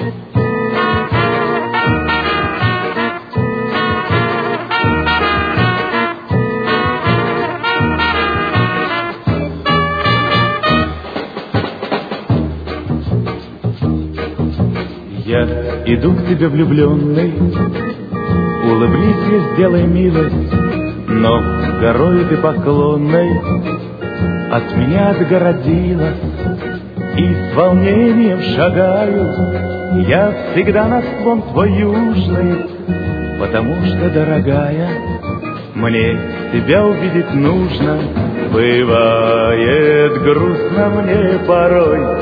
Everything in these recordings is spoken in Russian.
Я иду к тебе влюбленный, улыбнись мне, сделай милость, но горою ты поклонной от меня отгородилась, и с волнением шагаю я всегда на склон твой южный, потому что, дорогая, мне тебя увидеть нужно. Бывает грустно мне порой,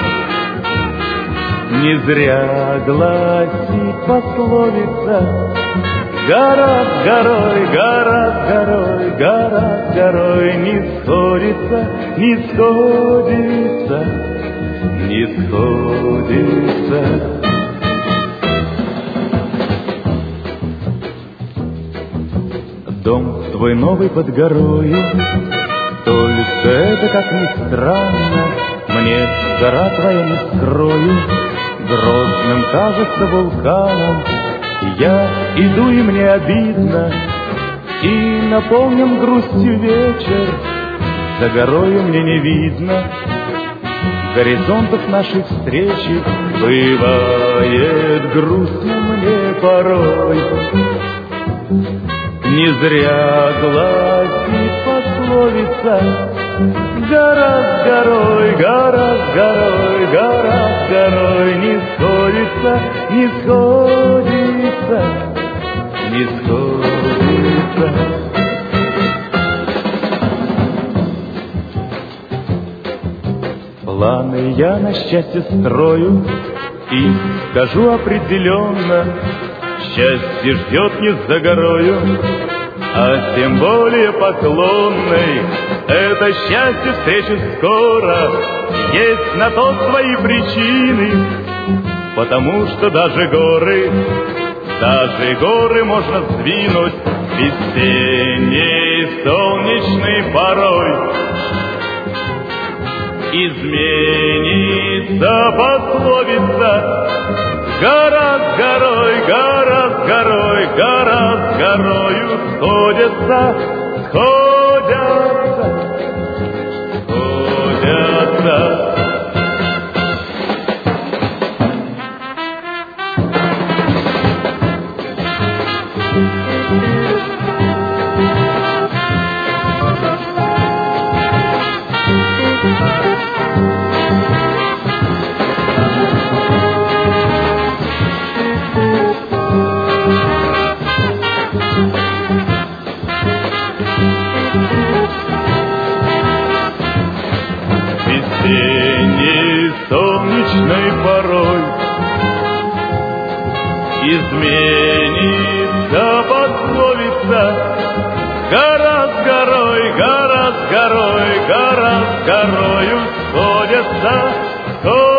не зря гласит пословица: гора с горой, гора с горой, гора с горой не сходится, не сходится, не сходится. Дом твой новый под горою, только это, как ни странно, мне гора твоя, не скрою, грозным кажется вулканом. Я иду, и мне обидно, и наполнен грустью вечер, за горою мне не видно горизонтов нашей встречи. Бывает грустно мне порой, не зря гласит пословица: гора с горой, гора с горой, гора с горой не сходится, не сходится, не сходится. Планы я на счастье строю и скажу определенно: счастье ждет не за горою, а тем более поклонной. Это счастье встречи скоро, есть на то свои причины, потому что даже горы можно сдвинуть весенней солнечной порой. Изменится пословица: гора с горой, гора с горой, гора с горою сходятся, сходятся, сходятся. Весенней солнечной порой изменится пословица: гора с горой, гора с горой, гора с горою сходятся, сходятся.